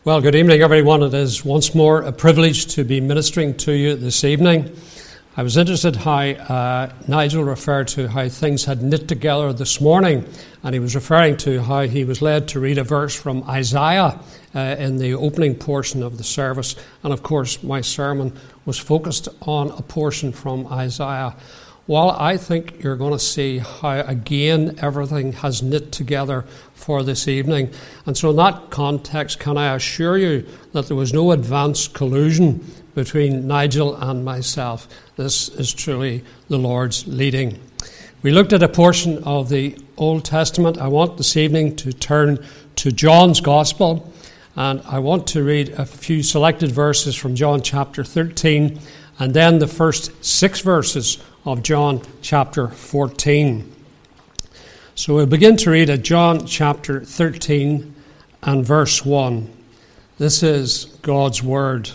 Well, good evening, everyone. It is once more a privilege to be ministering to you this evening. I was interested how Nigel referred to how things had knit together this morning, and he was referring to how he was led to read a verse from Isaiah in the opening portion of the service. And of course, my sermon was focused on a portion from Isaiah. Well, I think you're going to see how, again, everything has knit together for this evening. And so in that context, can I assure you that there was no advanced collusion between Nigel and myself? This is truly the Lord's leading. We looked at a portion of the Old Testament. I want this evening to turn to John's Gospel, and I want to read a few selected verses from John chapter 13, and then the first 6 verses of John chapter 14. So we'll begin to read at John chapter 13 and verse 1. This is God's Word.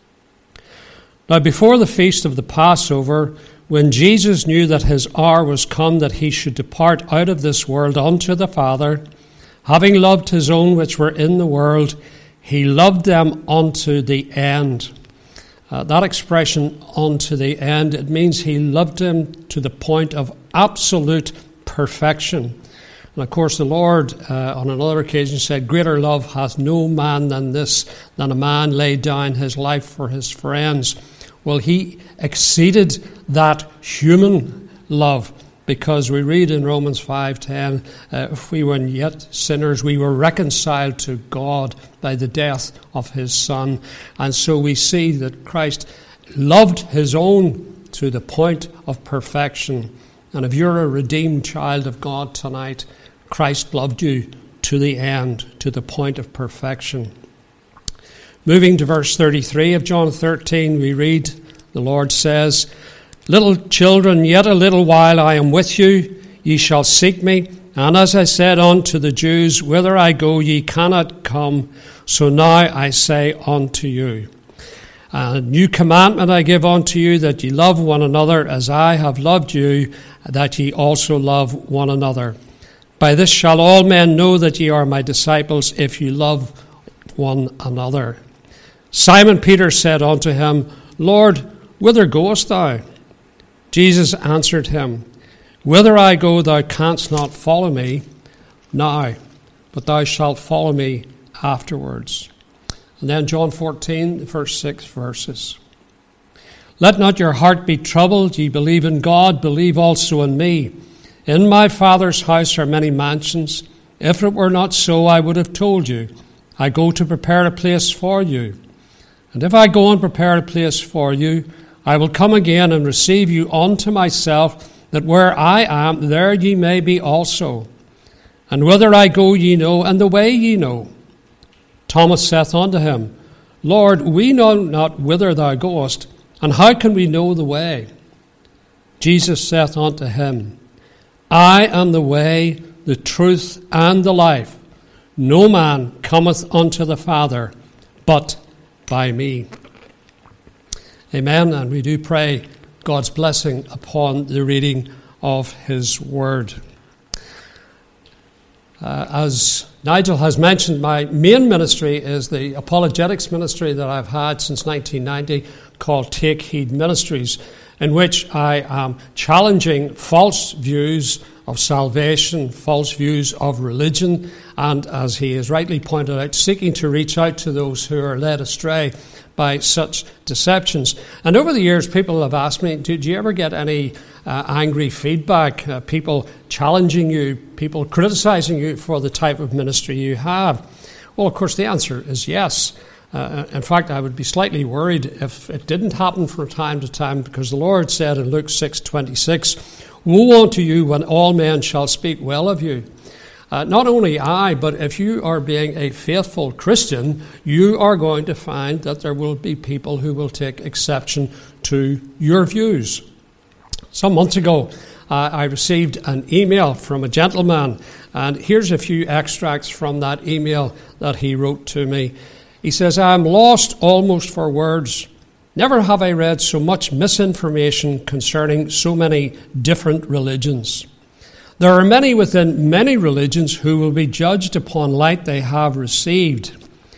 Now before the feast of the Passover, when Jesus knew that his hour was come that he should depart out of this world unto the Father, having loved his own which were in the world, he loved them unto the end. That expression, unto the end, it means he loved them to the point of absolute perfection. And of course the Lord on another occasion said, greater love hath no man than this, than a man lay down his life for his friends. Well, he exceeded that human love, because we read in Romans 5:10, if we were yet sinners, we were reconciled to God by the death of his Son. And so we see that Christ loved his own to the point of perfection. And if you're a redeemed child of God tonight, Christ loved you to the end, to the point of perfection. Moving to verse 33 of John 13, we read, the Lord says, little children, yet a little while I am with you. Ye shall seek me. And as I said unto the Jews, whither I go, ye cannot come. So now I say unto you, a new commandment I give unto you, that ye love one another as I have loved you, that ye also love one another. By this shall all men know that ye are my disciples, if ye love one another. Simon Peter said unto him, Lord, whither goest thou? Jesus answered him, whither I go thou canst not follow me now, but thou shalt follow me afterwards. And then John 14, the first 6 verses. Let not your heart be troubled. Ye believe in God, believe also in me. In my Father's house are many mansions. If it were not so, I would have told you. I go to prepare a place for you. And if I go and prepare a place for you, I will come again and receive you unto myself, that where I am, there ye may be also. And whither I go ye know, and the way ye know. Thomas saith unto him, Lord, we know not whither thou goest, and how can we know the way? Jesus saith unto him, I am the way, the truth, and the life. No man cometh unto the Father, but by me. Amen. And we do pray God's blessing upon the reading of his word. As Nigel has mentioned, my main ministry is the apologetics ministry that I've had since 1990, called Take Heed Ministries, in which I am challenging false views of salvation, false views of religion, and as he has rightly pointed out, seeking to reach out to those who are led astray by such deceptions. And over the years, people have asked me, did you ever get any angry feedback, people challenging you, people criticizing you for the type of ministry you have? Well, of course, the answer is yes. In fact, I would be slightly worried if it didn't happen from time to time, because the Lord said in Luke 6:26, woe unto you when all men shall speak well of you. Not only I, but if you are being a faithful Christian, you are going to find that there will be people who will take exception to your views. Some months ago, I received an email from a gentleman, and here's a few extracts from that email that he wrote to me. He says, I am lost almost for words. Never have I read so much misinformation concerning so many different religions. There are many within many religions who will be judged upon light they have received.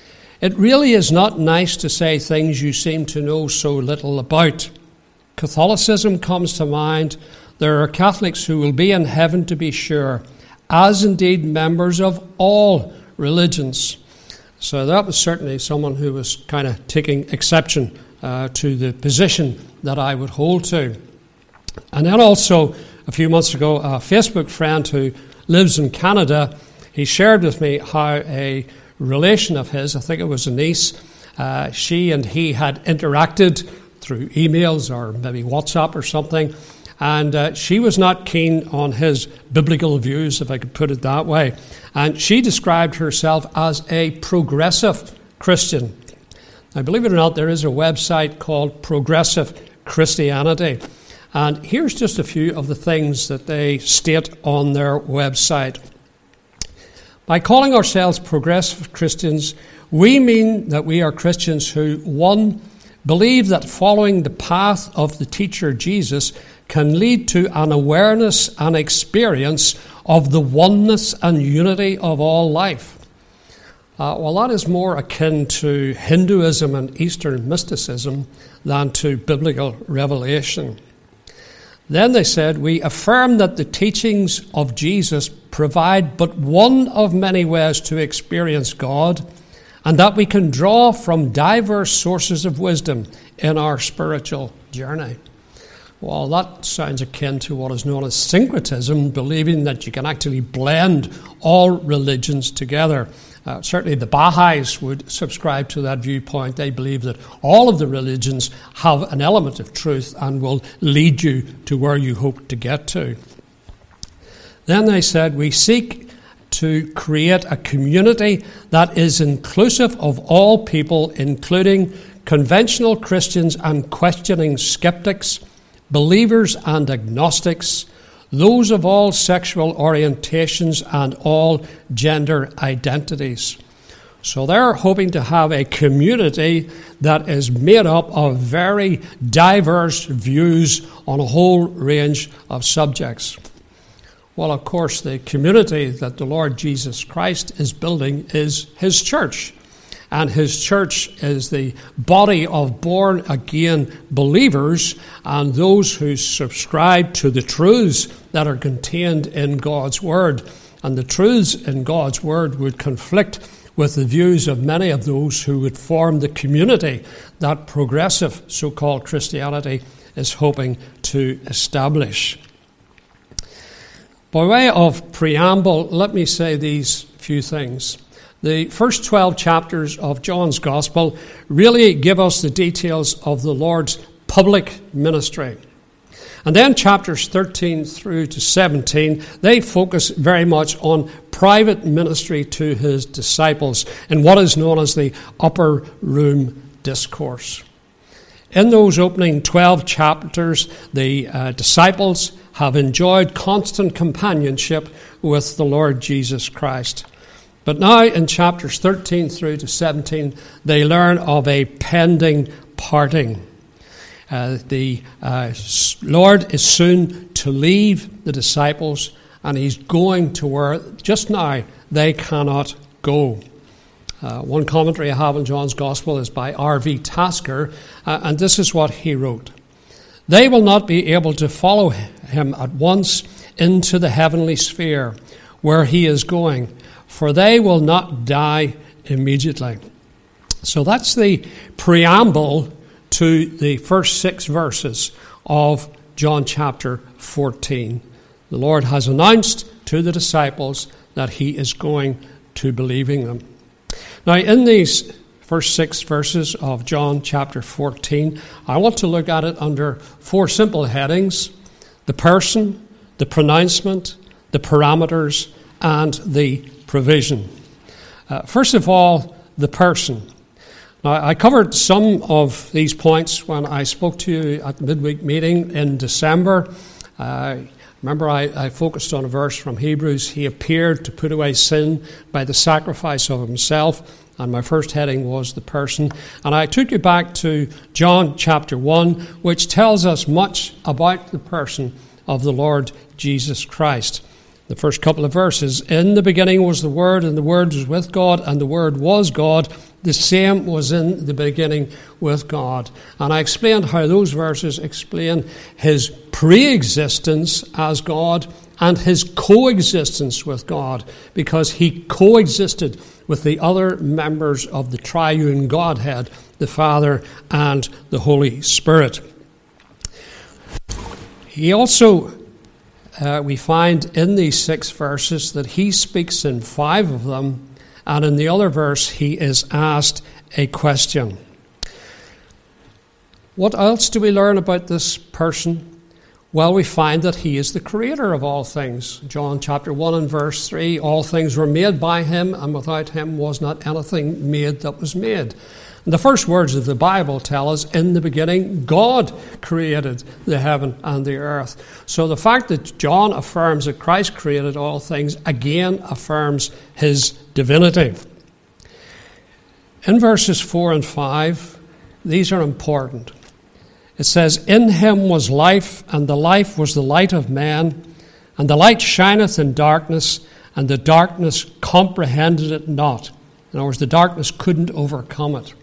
It really is not nice to say things you seem to know so little about. Catholicism comes to mind. There are Catholics who will be in heaven, to be sure, as indeed members of all religions. So that was certainly someone who was kind of taking exception to the position that I would hold to. And then also, a few months ago, a Facebook friend who lives in Canada, he shared with me how a relation of his, I think it was a niece, she and he had interacted through emails or maybe WhatsApp or something, and she was not keen on his biblical views, if I could put it that way. And she described herself as a progressive Christian. Now, believe it or not, there is a website called Progressive Christianity. And here's just a few of the things that they state on their website. By calling ourselves progressive Christians, we mean that we are Christians who, 1, believe that following the path of the teacher Jesus can lead to an awareness and experience of the oneness and unity of all life. Well, that is more akin to Hinduism and Eastern mysticism than to biblical revelation. Then they said, we affirm that the teachings of Jesus provide but one of many ways to experience God, and that we can draw from diverse sources of wisdom in our spiritual journey. Well, that sounds akin to what is known as syncretism, believing that you can actually blend all religions together. Certainly the Baha'is would subscribe to that viewpoint. They believe that all of the religions have an element of truth and will lead you to where you hope to get to. Then they said, we seek to create a community that is inclusive of all people, including conventional Christians and questioning skeptics, believers and agnostics, those of all sexual orientations and all gender identities. So they're hoping to have a community that is made up of very diverse views on a whole range of subjects. Well, of course, the community that the Lord Jesus Christ is building is His church. And His church is the body of born-again believers and those who subscribe to the truths that are contained in God's Word. And the truths in God's Word would conflict with the views of many of those who would form the community that progressive so-called Christianity is hoping to establish. By way of preamble, let me say these few things. The first 12 chapters of John's Gospel really give us the details of the Lord's public ministry. And then chapters 13 through to 17, they focus very much on private ministry to His disciples in what is known as the Upper Room Discourse. In those opening 12 chapters, the disciples have enjoyed constant companionship with the Lord Jesus Christ. But now in chapters 13 through to 17, they learn of a pending parting. The Lord is soon to leave the disciples, and He's going to where just now they cannot go. One commentary I have on John's Gospel is by R.V. Tasker, and this is what he wrote. They will not be able to follow Him at once into the heavenly sphere where He is going, for they will not die immediately. So that's the preamble to the first 6 verses of John chapter 14. The Lord has announced to the disciples that He is going to be leaving them. Now, in these first 6 verses of John chapter 14, I want to look at it under 4 simple headings: the person, the pronouncement, the parameters, and the provision. First of all, the person. Now, I covered some of these points when I spoke to you at the midweek meeting in December. Remember, I focused on a verse from Hebrews. He appeared to put away sin by the sacrifice of Himself. And my first heading was the person. And I took you back to John chapter 1, which tells us much about the person of the Lord Jesus Christ. The first couple of verses: in the beginning was the Word, and the Word was with God, and the Word was God. The same was in the beginning with God. And I explained how those verses explain his pre-existence as God and his coexistence with God, because he coexisted with the other members of the triune Godhead, the Father and the Holy Spirit. He also, we find in these 6 verses that he speaks in 5 of them, and in the other verse he is asked a question. What else do we learn about this person? Well, we find that he is the creator of all things. John chapter 1 and verse 3, all things were made by him, and without him was not anything made that was made. And the first words of the Bible tell us, in the beginning, God created the heaven and the earth. So the fact that John affirms that Christ created all things, again affirms his divinity. In verses 4 and 5, these are important. It says, in him was life, and the life was the light of men, and the light shineth in darkness, and the darkness comprehended it not. In other words, the darkness couldn't overcome it.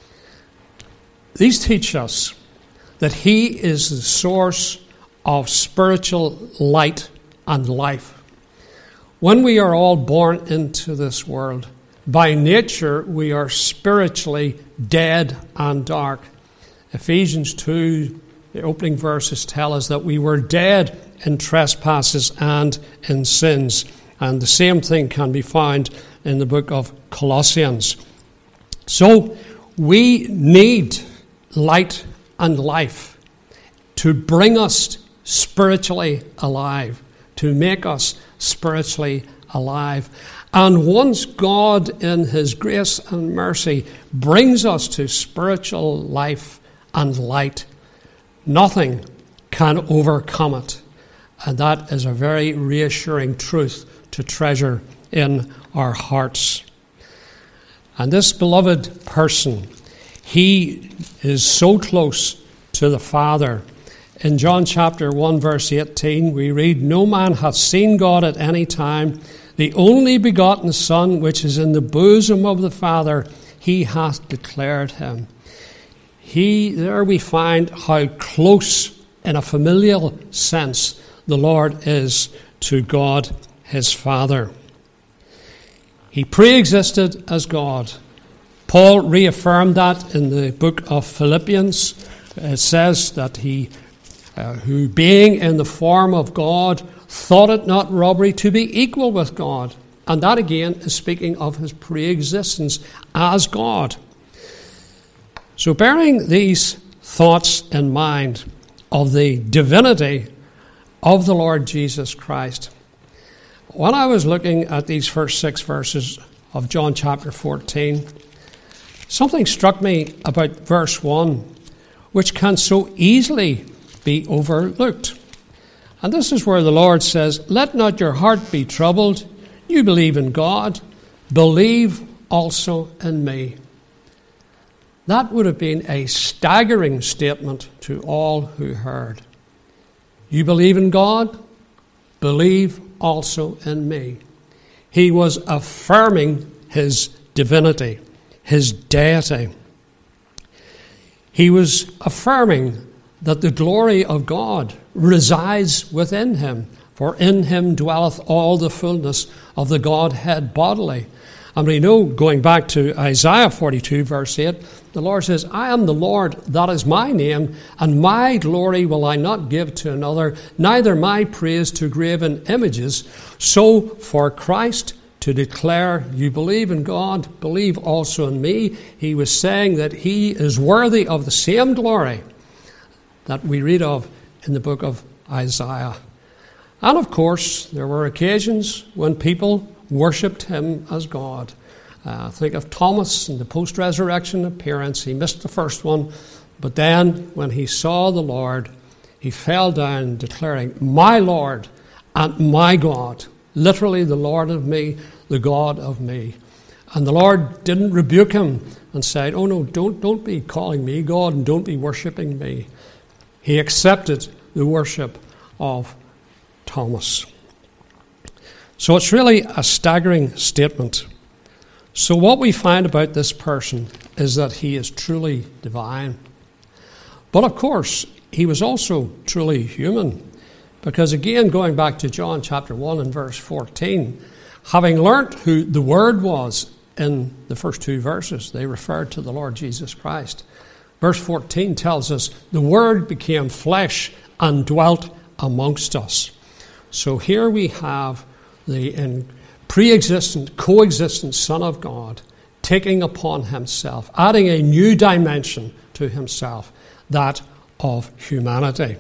These teach us that he is the source of spiritual light and life. When we are all born into this world, by nature we are spiritually dead and dark. Ephesians 2, the opening verses tell us that we were dead in trespasses and in sins. And the same thing can be found in the book of Colossians. So we need light and life to bring us spiritually alive, to make us spiritually alive. And once God in his grace and mercy brings us to spiritual life and light, nothing can overcome it. And that is a very reassuring truth to treasure in our hearts. And this beloved person, he is so close to the Father. In John chapter 1 verse 18 we read, no man hath seen God at any time. The only begotten Son, which is in the bosom of the Father, he hath declared him. There we find how close, in a familial sense, the Lord is to God, his Father. He pre-existed as God. Paul reaffirmed that in the book of Philippians. It says that he, who being in the form of God, thought it not robbery to be equal with God. And that again is speaking of his pre-existence as God. So bearing these thoughts in mind of the divinity of the Lord Jesus Christ, when I was looking at these first 6 verses of John chapter 14, something struck me about verse 1, which can so easily be overlooked. And this is where the Lord says, let not your heart be troubled. You believe in God. Believe also in me. That would have been a staggering statement to all who heard. You believe in God? Believe also in me. He was affirming his divinity, his deity. He was affirming that the glory of God resides within him, for in him dwelleth all the fullness of the Godhead bodily. And we know, going back to Isaiah 42, verse 8, the Lord says, I am the Lord, that is my name, and my glory will I not give to another, neither my praise to graven images. So for Christ to declare, you believe in God, believe also in me, he was saying that he is worthy of the same glory that we read of in the book of Isaiah. And of course, there were occasions when people worshipped him as God. Think of Thomas in the post-resurrection appearance. He missed the first one, but then when he saw the Lord, he fell down declaring, my Lord and my God. Literally, the Lord of me, the God of me. And the Lord didn't rebuke him and said, oh no, don't be calling me God and don't be worshipping me. He accepted the worship of Thomas. So it's really a staggering statement So what we find about this person is that he is truly divine. But of course, he was also truly human. Because again, going back to John chapter 1 and verse 14, having learnt who the Word was in the first two verses, they referred to the Lord Jesus Christ. Verse 14 tells us, the Word became flesh and dwelt amongst us. So here we have the pre-existent, coexistent Son of God taking upon himself, adding a new dimension to himself, that of humanity.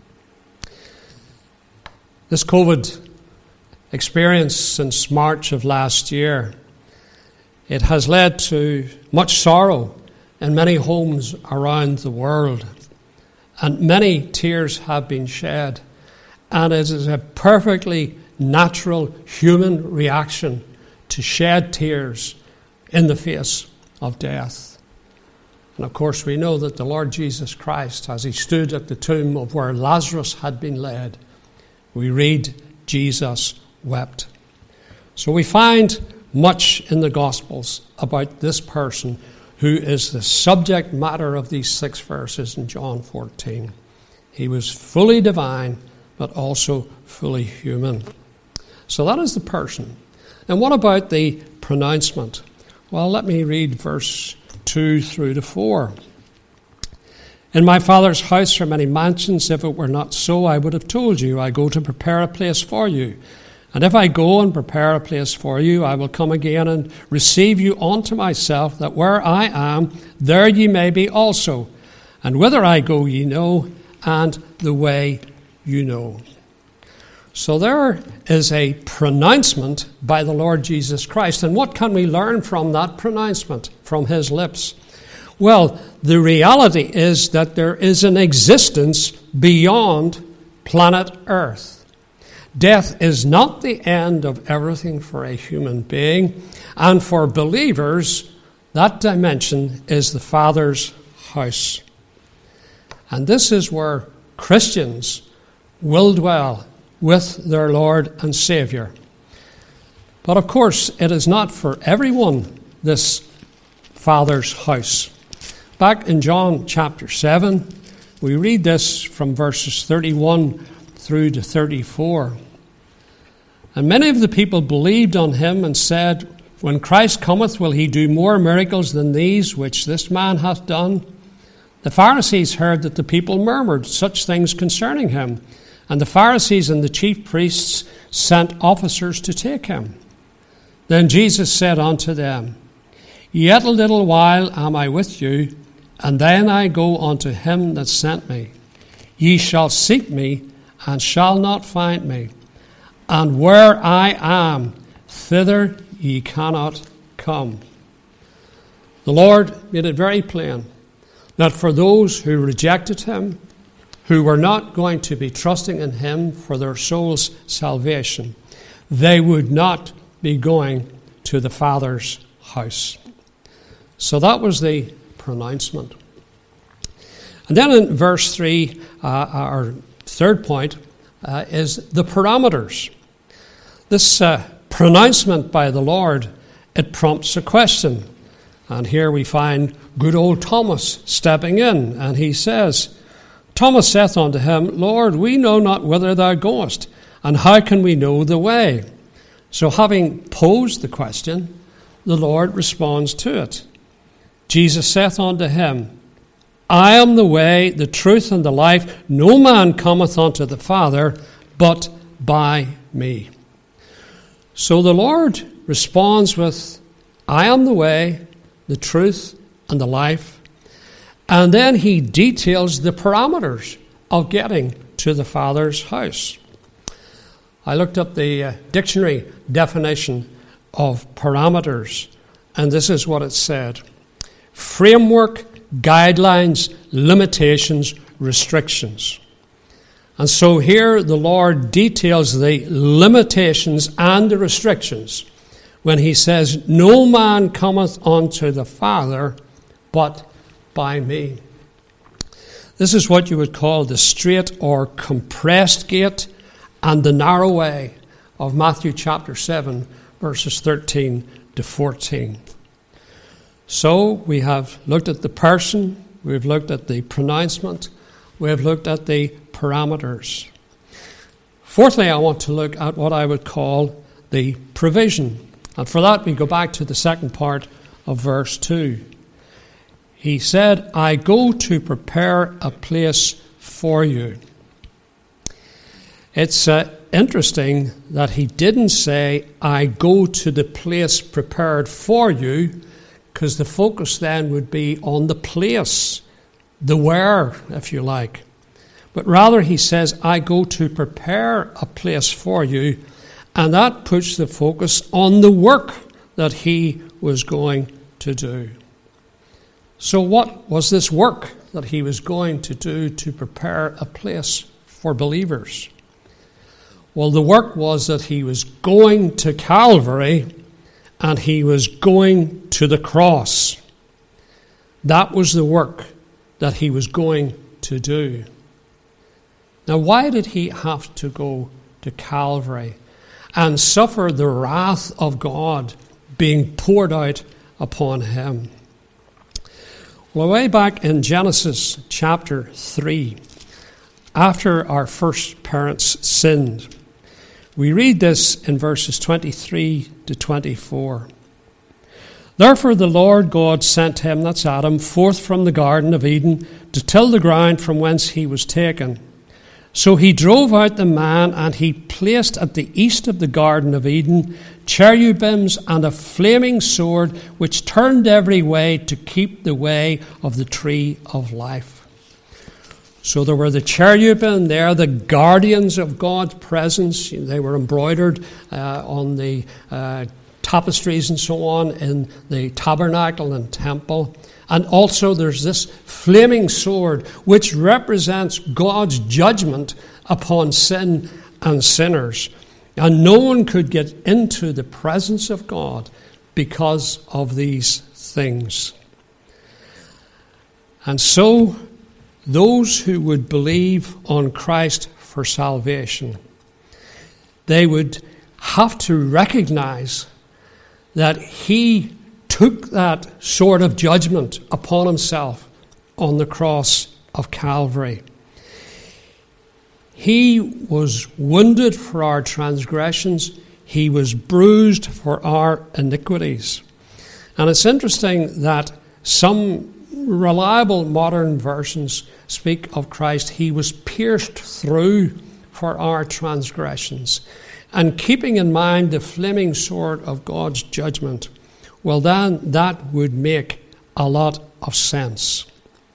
This COVID experience since March of last year, it has led to much sorrow in many homes around the world, and many tears have been shed, and it is a perfectly natural human reaction to shed tears in the face of death. And of course we know that the Lord Jesus Christ, as he stood at the tomb of where Lazarus had been laid, we read Jesus wept. So we find much in the Gospels about this person who is the subject matter of these 6 verses in John 14. He was fully divine, but also fully human. So that is the person. And what about the pronouncement? Well, let me read verse 2 through to 4. In my Father's house are many mansions. If it were not so, I would have told you. I go to prepare a place for you. And if I go and prepare a place for you, I will come again and receive you unto myself, that where I am, there ye may be also. And whither I go ye know, and the way you know. So there is a pronouncement by the Lord Jesus Christ. And what can we learn from that pronouncement, from his lips? Well, the reality is that there is an existence beyond planet Earth. Death is not the end of everything for a human being. And for believers, that dimension is the Father's house. And this is where Christians will dwell with their Lord and Saviour. But of course, it is not for everyone, this Father's house. Back in John chapter 7, we read this from verses 31 through to 34. And many of the people believed on him and said, when Christ cometh, will he do more miracles than these which this man hath done? The Pharisees heard that the people murmured such things concerning him. And the Pharisees and the chief priests sent officers to take him. Then Jesus said unto them, Yet a little while am I with you, and then I go unto him that sent me. Ye shall seek me, and shall not find me. And where I am, thither ye cannot come. The Lord made it very plain that for those who rejected him, who were not going to be trusting in him for their soul's salvation, they would not be going to the Father's house. So that was the pronouncement. And then in verse 3, our third point, is the parameters. This pronouncement by the Lord, it prompts a question. And here we find good old Thomas stepping in, and he says, Thomas saith unto him, Lord, we know not whither thou goest, and how can we know the way? So having posed the question, the Lord responds to it. Jesus saith unto him, I am the way, the truth, and the life. No man cometh unto the Father but by me. So the Lord responds with, I am the way, the truth, and the life. And then he details the parameters of getting to the Father's house. I looked up the dictionary definition of parameters, and this is what it said. Framework, guidelines, limitations, restrictions. And so here the Lord details the limitations and the restrictions when he says, No man cometh unto the Father but by me. This is what you would call the straight or compressed gate and the narrow way of Matthew chapter 7, verses 13 to 14. So we have looked at the person, we've looked at the pronouncement, we have looked at the parameters. Fourthly, I want to look at what I would call the provision. And for that, we go back to the second part of verse 2. He said, I go to prepare a place for you. It's interesting that he didn't say, I go to the place prepared for you, because the focus then would be on the place, the where, if you like. But rather he says, I go to prepare a place for you, and that puts the focus on the work that he was going to do. So what was this work that he was going to do to prepare a place for believers? Well, the work was that he was going to Calvary and he was going to the cross. That was the work that he was going to do. Now, why did he have to go to Calvary and suffer the wrath of God being poured out upon him? Well, way back in Genesis chapter 3, after our first parents sinned, we read this in verses 23 to 24. Therefore the Lord God sent him, that's Adam, forth from the Garden of Eden to till the ground from whence he was taken. So he drove out the man, and he placed at the east of the Garden of Eden cherubims and a flaming sword, which turned every way to keep the way of the tree of life. So there were the cherubim, they are the guardians of God's presence. They were embroidered on the tapestries and so on in the tabernacle and temple. And also there's this flaming sword which represents God's judgment upon sin and sinners. And no one could get into the presence of God because of these things. And so those who would believe on Christ for salvation, they would have to recognize that he took that sword of judgment upon himself on the cross of Calvary. He was wounded for our transgressions. He was bruised for our iniquities. And it's interesting that some reliable modern versions speak of Christ. He was pierced through for our transgressions. And keeping in mind the flaming sword of God's judgment, well, then that would make a lot of sense.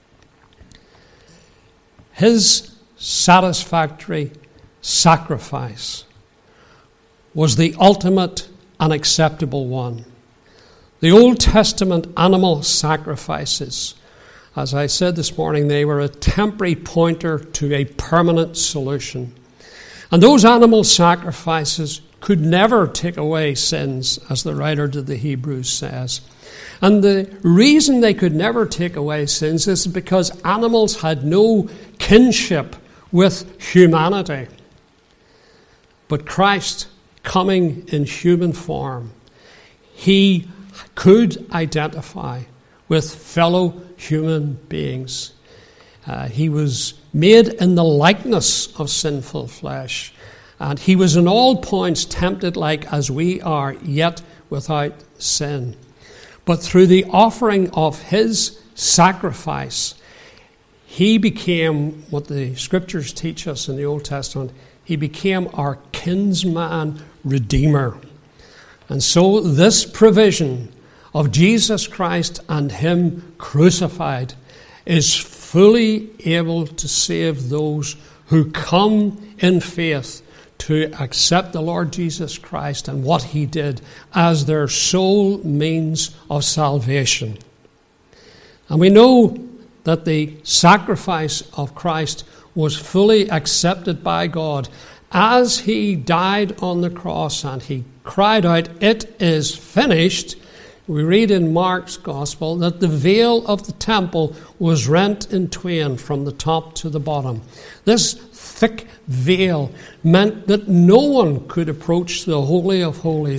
His satisfactory sacrifice was the ultimate and acceptable one. The Old Testament animal sacrifices, as I said this morning, they were a temporary pointer to a permanent solution. And those animal sacrifices could never take away sins, as the writer to the Hebrews says. And the reason they could never take away sins is because animals had no kinship with humanity. But Christ, coming in human form, he could identify with fellow human beings. He was made in the likeness of sinful flesh, and he was in all points tempted like as we are, yet without sin. But through the offering of his sacrifice, he became what the scriptures teach us in the Old Testament. He became our kinsman redeemer. And so this provision of Jesus Christ and him crucified is fully able to save those who come in faith to accept the Lord Jesus Christ and what he did as their sole means of salvation. And we know that the sacrifice of Christ was fully accepted by God as he died on the cross and he cried out, "It is finished." We read in Mark's Gospel that the veil of the temple was rent in twain from the top to the bottom. This thick veil meant that no one could approach the Holy of Holies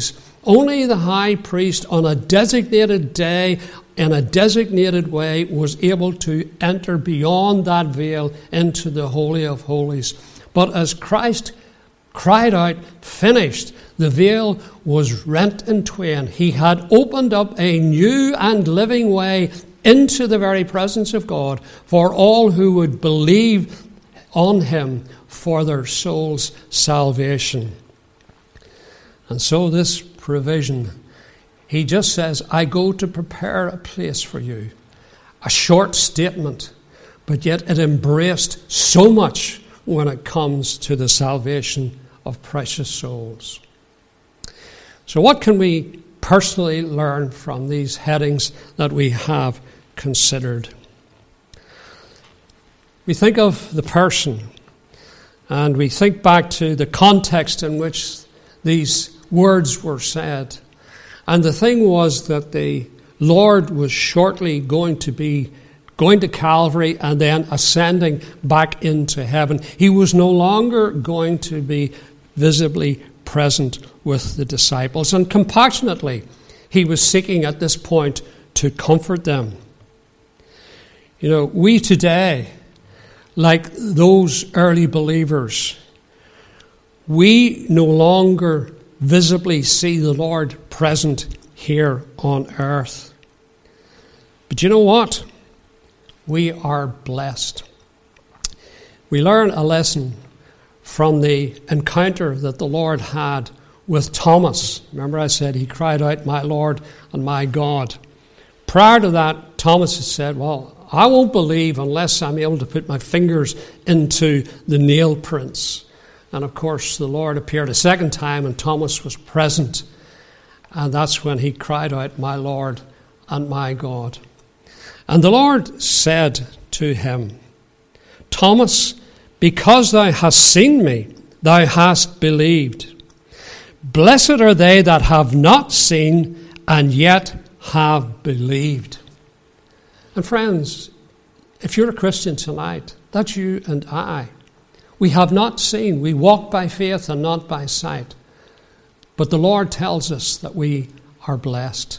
Only the high priest on a designated day, in a designated way, was able to enter beyond that veil into the Holy of Holies. But as Christ cried out, "Finished," the veil was rent in twain. He had opened up a new and living way into the very presence of God for all who would believe on him for their soul's salvation. And so this provision, he just says, "I go to prepare a place for you." A short statement, but yet it embraced so much when it comes to the salvation of precious souls. So what can we personally learn from these headings that we have considered? We think of the person, and we think back to the context in which these words were said. And the thing was that the Lord was shortly going to Calvary and then ascending back into heaven. He was no longer going to be visibly present with the disciples. And compassionately, he was seeking at this point to comfort them. You know, we today, like those early believers, we no longer visibly see the Lord present here on earth. But you know what? We are blessed. We learn a lesson from the encounter that the Lord had with Thomas. Remember I said he cried out, "My Lord and my God." Prior to that, Thomas had said, "Well, I won't believe unless I'm able to put my fingers into the nail prints." And of course, the Lord appeared a second time and Thomas was present. And that's when he cried out, "My Lord and my God." And the Lord said to him, "Thomas, because thou hast seen me, thou hast believed. Blessed are they that have not seen and yet have believed." And friends, if you're a Christian tonight, that's you and I. We have not seen. We walk by faith and not by sight. But the Lord tells us that we are blessed.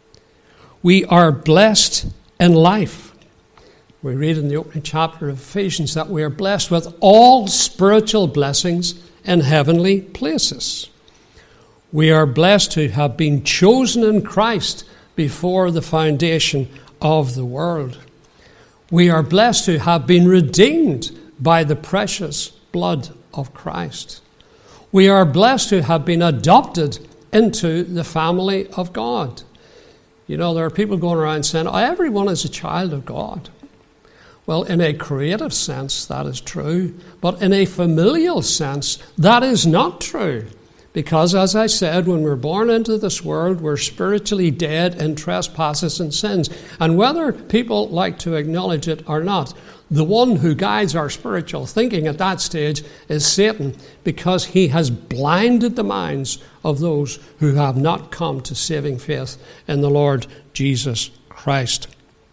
We are blessed in life. We read in the opening chapter of Ephesians that we are blessed with all spiritual blessings in heavenly places. We are blessed to have been chosen in Christ before the foundation of the world. We are blessed to have been redeemed by the precious blood of Christ. We are blessed to have been adopted into the family of God. You know, there are people going around saying, "Oh, everyone is a child of God." Well, in a creative sense, that is true. But in a familial sense, that is not true. Because, as I said, when we're born into this world, we're spiritually dead in trespasses and sins. And whether people like to acknowledge it or not, the one who guides our spiritual thinking at that stage is Satan, because he has blinded the minds of those who have not come to saving faith in the Lord Jesus Christ.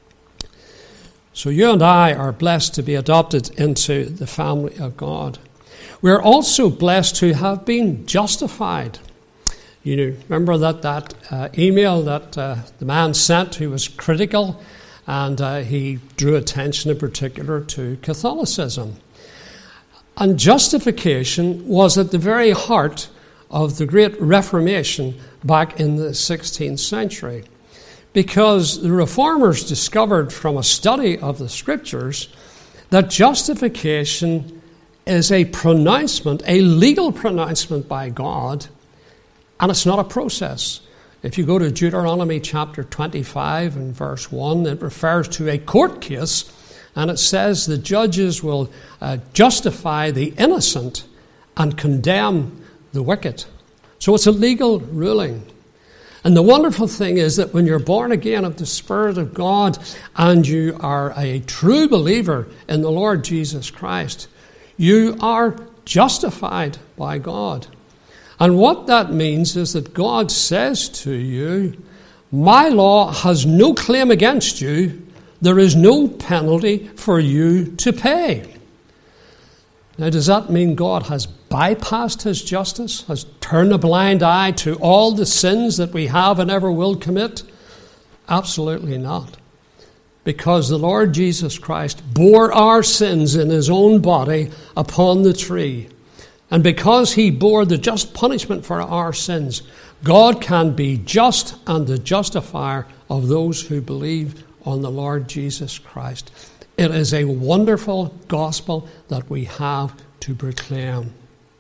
So you and I are blessed to be adopted into the family of God. We're also blessed to have been justified. You know, remember that email that the man sent who was critical, and he drew attention in particular to Catholicism. And justification was at the very heart of the Great Reformation back in the 16th century. Because the Reformers discovered from a study of the Scriptures that justification is a pronouncement, a legal pronouncement by God, and it's not a process. If you go to Deuteronomy chapter 25 and verse 1, it refers to a court case, and it says the judges will justify the innocent and condemn the wicked. So it's a legal ruling. And the wonderful thing is that when you're born again of the Spirit of God and you are a true believer in the Lord Jesus Christ, you are justified by God. And what that means is that God says to you, "My law has no claim against you. There is no penalty for you to pay." Now, does that mean God has bypassed his justice, has turned a blind eye to all the sins that we have and ever will commit? Absolutely not. Because the Lord Jesus Christ bore our sins in his own body upon the tree. And because he bore the just punishment for our sins, God can be just and the justifier of those who believe on the Lord Jesus Christ. It is a wonderful gospel that we have to proclaim.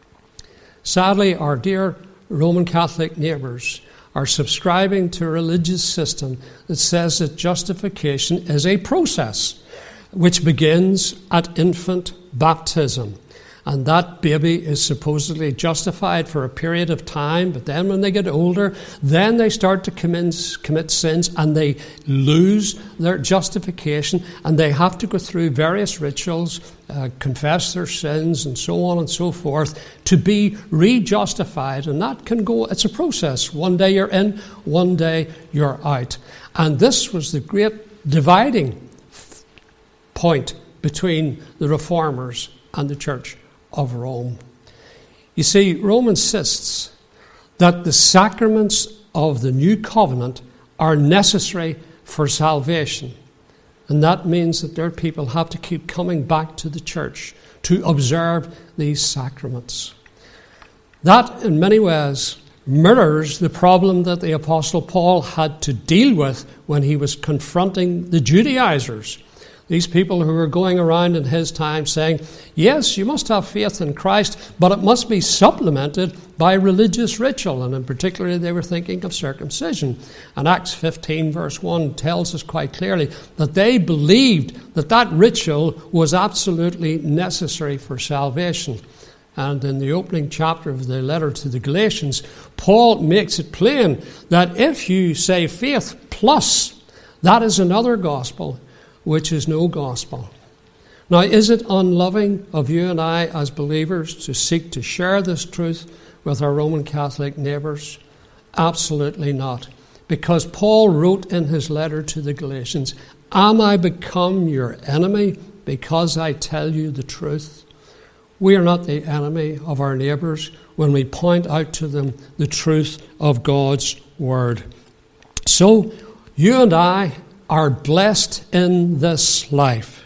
Sadly, our dear Roman Catholic neighbours are subscribing to a religious system that says that justification is a process which begins at infant baptism. And that baby is supposedly justified for a period of time, but then when they get older, then they start to commit sins and they lose their justification, and they have to go through various rituals, confess their sins and so on and so forth to be re-justified. And that can go, it's a process. One day you're in, one day you're out. And this was the great dividing point between the Reformers and the Church of Rome. You see, Rome insists that the sacraments of the new covenant are necessary for salvation. And that means that their people have to keep coming back to the church to observe these sacraments. That, in many ways, mirrors the problem that the Apostle Paul had to deal with when he was confronting the Judaizers. These people who were going around in his time saying, yes, you must have faith in Christ, but it must be supplemented by religious ritual. And in particular, they were thinking of circumcision. And Acts 15 verse 1 tells us quite clearly that they believed that that ritual was absolutely necessary for salvation. And in the opening chapter of the letter to the Galatians, Paul makes it plain that if you say faith plus, that is another gospel, which is no gospel. Now, is it unloving of you and I as believers to seek to share this truth with our Roman Catholic neighbours? Absolutely not. Because Paul wrote in his letter to the Galatians, am I become your enemy because I tell you the truth? We are not the enemy of our neighbours when we point out to them the truth of God's word. So, you and I are blessed in this life,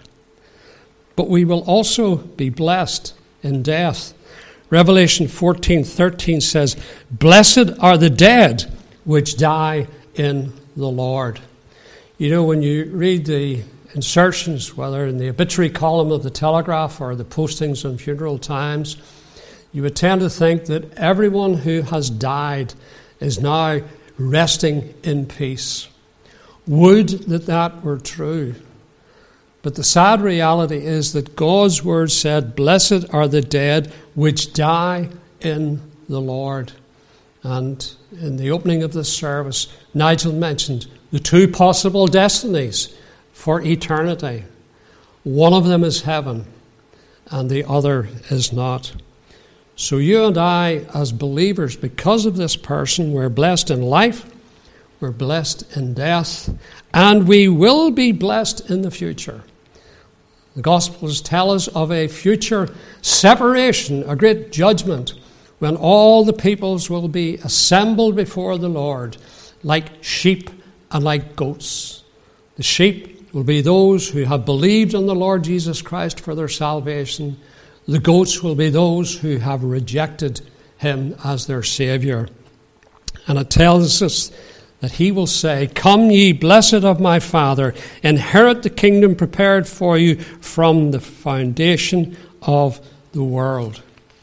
but we will also be blessed in death. Revelation 14:13 says, blessed are the dead which die in the Lord. You know, when you read the insertions, whether in the obituary column of the Telegraph or the postings in Funeral Times, you would tend to think that everyone who has died is now resting in peace. Would that were true. But the sad reality is that God's word said, blessed are the dead which die in the Lord. And in the opening of this service, Nigel mentioned the two possible destinies for eternity. One of them is heaven, and the other is not. So you and I, as believers, because of this person, we're blessed in life, we're blessed in death, and we will be blessed in the future. The Gospels tell us of a future separation, a great judgment, when all the peoples will be assembled before the Lord like sheep and like goats. The sheep will be those who have believed on the Lord Jesus Christ for their salvation. The goats will be those who have rejected him as their Saviour. And it tells us that he will say, come ye blessed of my Father, inherit the kingdom prepared for you from the foundation of the world.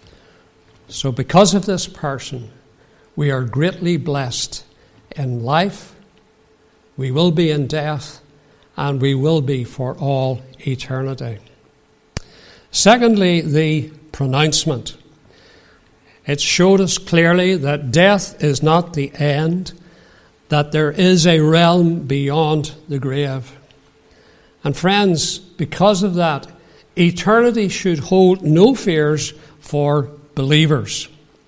So because of this person, we are greatly blessed in life, we will be in death, and we will be for all eternity. Secondly, the pronouncement. It showed us clearly that death is not the end, that there is a realm beyond the grave. And friends, because of that, eternity should hold no fears for believers.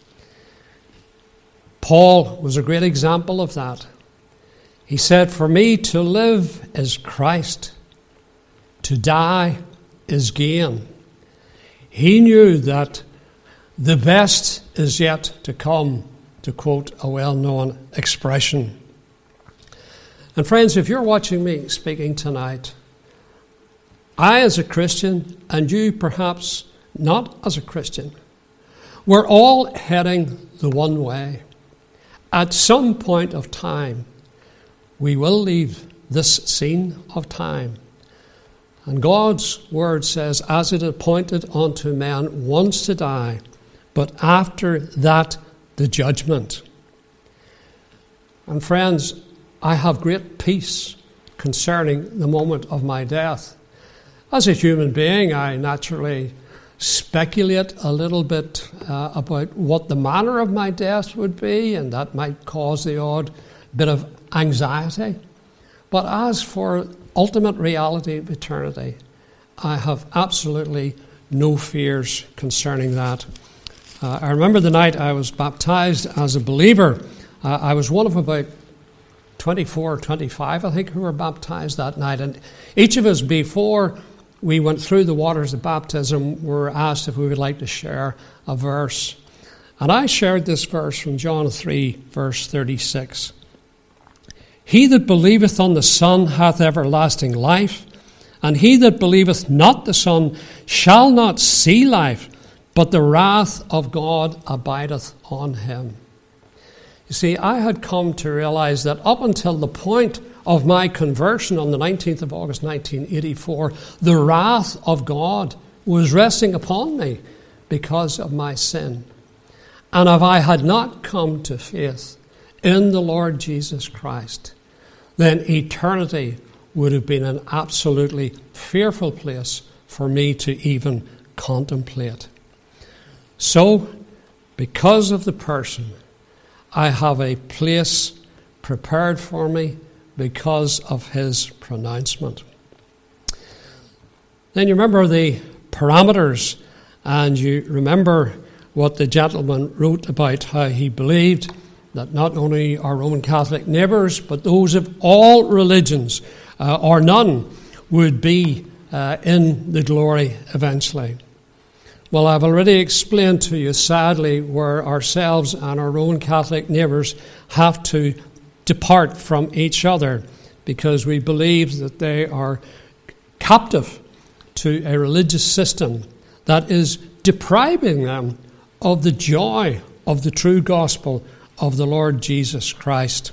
Paul was a great example of that. He said, for me to live is Christ, to die is gain. He knew that the best is yet to come, to quote a well-known expression. And friends, if you're watching me speaking tonight, I as a Christian, and you perhaps not as a Christian, we're all heading the one way. At some point of time, we will leave this scene of time. And God's word says, as it appointed unto man once to die, but after that the judgment. And friends, I have great peace concerning the moment of my death. As a human being, I naturally speculate a little bit about what the manner of my death would be, and that might cause the odd bit of anxiety. But as for ultimate reality of eternity, I have absolutely no fears concerning that. I remember the night I was baptized as a believer. I was one of about 24 or 25, I think, who were baptized that night. And each of us, before we went through the waters of baptism, were asked if we would like to share a verse. And I shared this verse from John 3, verse 36. He that believeth on the Son hath everlasting life, and he that believeth not the Son shall not see life, but the wrath of God abideth on him. You see, I had come to realize that up until the point of my conversion on the 19th of August 1984, the wrath of God was resting upon me because of my sin. And if I had not come to faith in the Lord Jesus Christ, then eternity would have been an absolutely fearful place for me to even contemplate. So, because of the person, I have a place prepared for me because of his pronouncement. Then you remember the parameters, and you remember what the gentleman wrote about how he believed that not only our Roman Catholic neighbours, but those of all religions, or none, would be in the glory eventually. Well, I've already explained to you, sadly, where ourselves and our Roman Catholic neighbours have to depart from each other because we believe that they are captive to a religious system that is depriving them of the joy of the true gospel of the Lord Jesus Christ.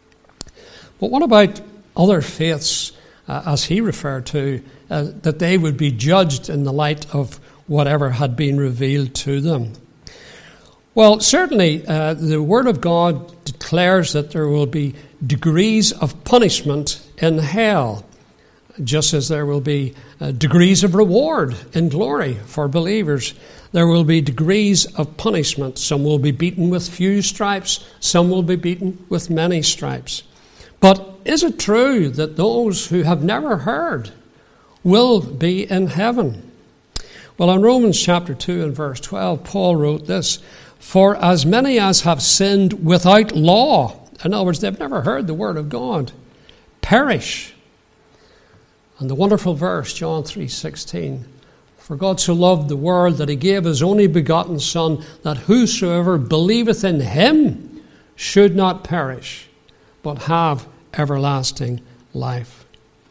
But what about other faiths, as he referred to, that they would be judged in the light of whatever had been revealed to them? Well, certainly the Word of God declares that there will be degrees of punishment in hell, just as there will be degrees of reward in glory for believers. There will be degrees of punishment. Some will be beaten with few stripes, some will be beaten with many stripes. But is it true that those who have never heard will be in heaven? Well, in Romans chapter 2 and verse 12, Paul wrote this, "For as many as have sinned without law," in other words, they've never heard the word of God, "perish." And the wonderful verse, John 3:16, "For God so loved the world that he gave his only begotten Son, that whosoever believeth in him should not perish, but have everlasting life."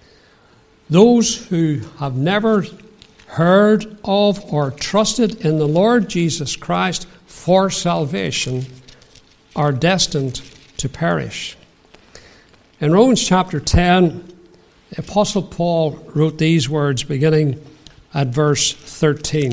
Those who have never heard of or trusted in the Lord Jesus Christ for salvation are destined to perish. In Romans chapter 10, the Apostle Paul wrote these words beginning at verse 13.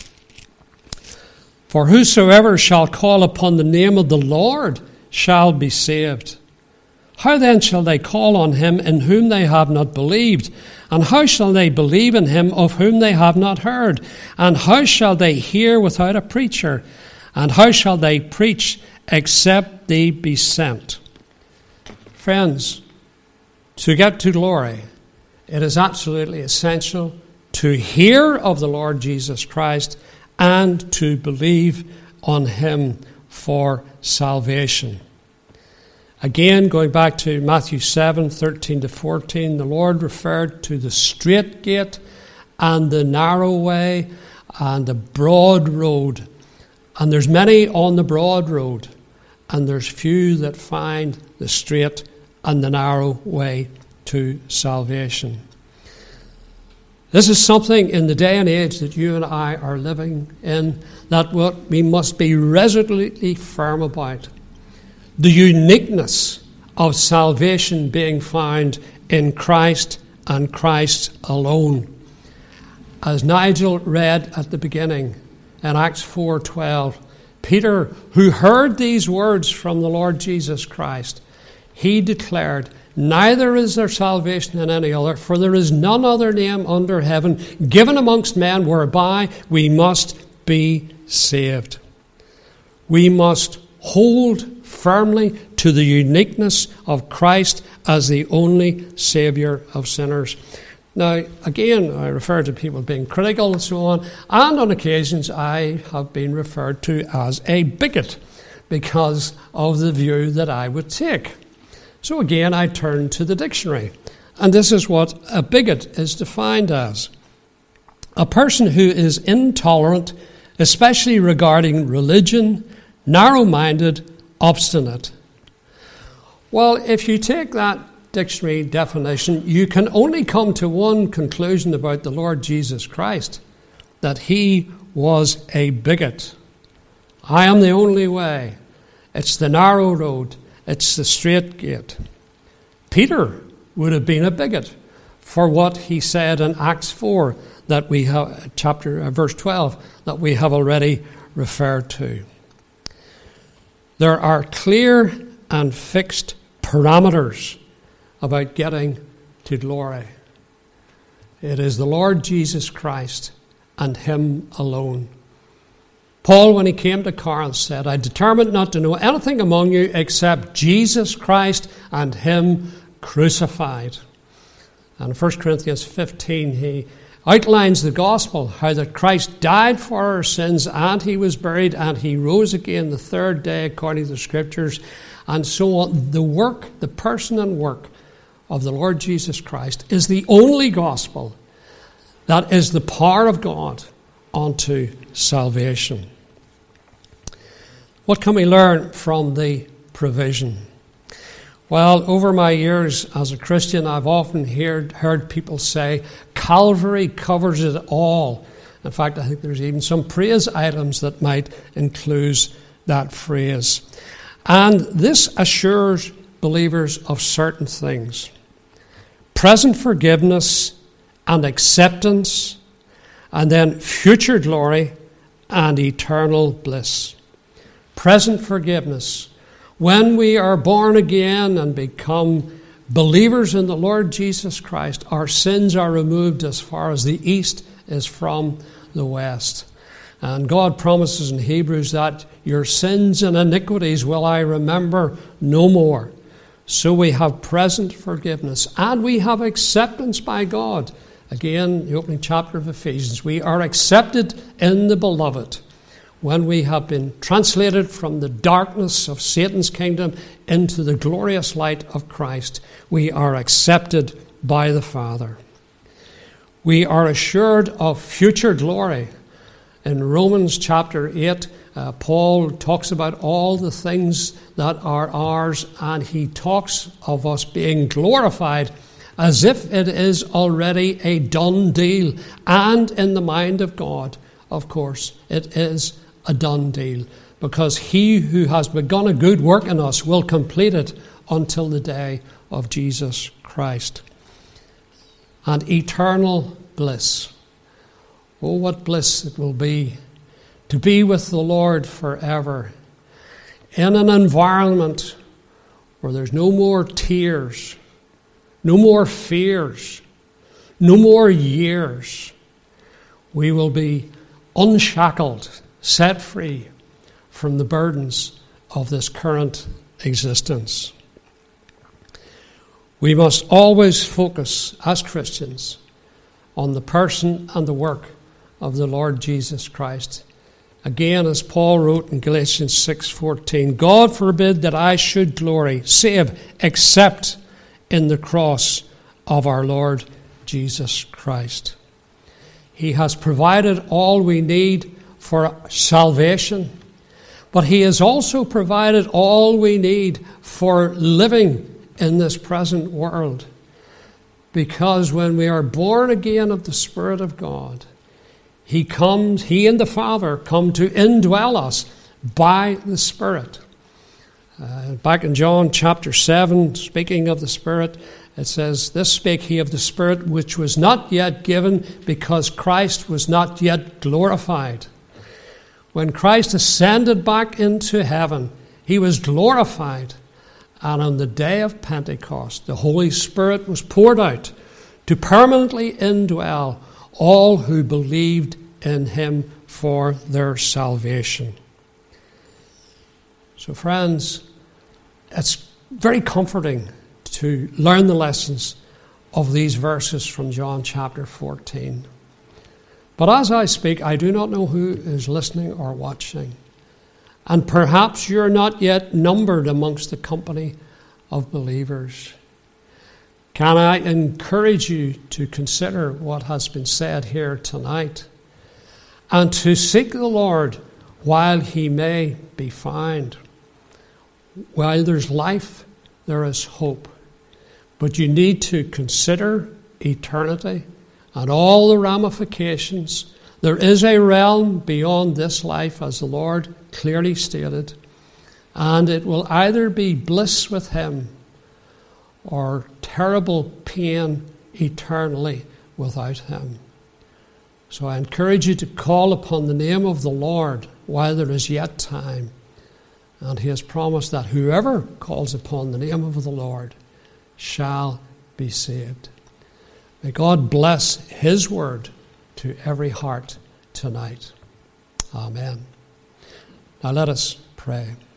"For whosoever shall call upon the name of the Lord shall be saved. How then shall they call on him in whom they have not believed? And how shall they believe in him of whom they have not heard? And how shall they hear without a preacher? And how shall they preach except they be sent?" Friends, to get to glory, it is absolutely essential to hear of the Lord Jesus Christ and to believe on him for salvation. Again, going back to Matthew 7:13-14, the Lord referred to the straight gate and the narrow way and the broad road. And there's many on the broad road, and there's few that find the straight and the narrow way to salvation. This is something in the day and age that you and I are living in that what we must be resolutely firm about. The uniqueness of salvation being found in Christ and Christ alone. As Nigel read at the beginning in Acts 4:12, Peter, who heard these words from the Lord Jesus Christ, he declared, "Neither is there salvation in any other, for there is none other name under heaven given amongst men whereby we must be saved." We must hold firmly to the uniqueness of Christ as the only Saviour of sinners. Now, again, I refer to people being critical and so on, and on occasions I have been referred to as a bigot because of the view that I would take. So again, I turn to the dictionary, and this is what a bigot is defined as: a person who is intolerant, especially regarding religion, narrow-minded, obstinate. Well, if you take that dictionary definition, you can only come to one conclusion about the Lord Jesus Christ, that he was a bigot. I am the only way. It's the narrow road. It's the straight gate. Peter would have been a bigot for what he said in Acts 4 that we have, verse 12, that we have already referred to. There are clear and fixed parameters about getting to glory. It is the Lord Jesus Christ and him alone. Paul, when he came to Corinth, said, "I determined not to know anything among you except Jesus Christ and him crucified." And in 1 Corinthians 15, he outlines the gospel, how that Christ died for our sins and he was buried and he rose again the third day according to the Scriptures, and so on. The work, the person and work of the Lord Jesus Christ is the only gospel that is the power of God unto salvation. What can we learn from the provision? Well, over my years as a Christian, I've often heard people say, Calvary covers it all. In fact, I think there's even some praise items that might include that phrase. And this assures believers of certain things: present forgiveness and acceptance, and then future glory and eternal bliss. Present forgiveness. When we are born again and become believers in the Lord Jesus Christ, our sins are removed as far as the east is from the west. And God promises in Hebrews that your sins and iniquities will I remember no more. So we have present forgiveness and we have acceptance by God. Again, the opening chapter of Ephesians, we are accepted in the beloved. When we have been translated from the darkness of Satan's kingdom into the glorious light of Christ, we are accepted by the Father. We are assured of future glory. In Romans chapter 8, Paul talks about all the things that are ours, and he talks of us being glorified as if it is already a done deal. And in the mind of God, of course, it is a done deal, because he who has begun a good work in us will complete it until the day of Jesus Christ. And eternal bliss. Oh, what bliss it will be to be with the Lord forever in an environment where there's no more tears, no more fears, no more years. We will be unshackled, set free from the burdens of this current existence. We must always focus, as Christians, on the person and the work of the Lord Jesus Christ. Again, as Paul wrote in Galatians 6:14, God forbid that I should glory, save, except in the cross of our Lord Jesus Christ. He has provided all we need for salvation, but He has also provided all we need for living in this present world. Because when we are born again of the Spirit of God, He and the Father come to indwell us by the Spirit. Back in John chapter 7, speaking of the Spirit, it says, "This spake He of the Spirit which was not yet given, because Christ was not yet glorified." When Christ ascended back into heaven, He was glorified. And on the day of Pentecost, the Holy Spirit was poured out to permanently indwell all who believed in Him for their salvation. So friends, it's very comforting to learn the lessons of these verses from John chapter 14. But as I speak, I do not know who is listening or watching. And perhaps you're not yet numbered amongst the company of believers. Can I encourage you to consider what has been said here tonight and to seek the Lord while He may be found? While there's life, there is hope. But you need to consider eternity and all the ramifications. There is a realm beyond this life, as the Lord clearly stated, and it will either be bliss with Him or terrible pain eternally without Him. So I encourage you to call upon the name of the Lord while there is yet time. And He has promised that whoever calls upon the name of the Lord shall be saved. May God bless His word to every heart tonight. Amen. Now let us pray.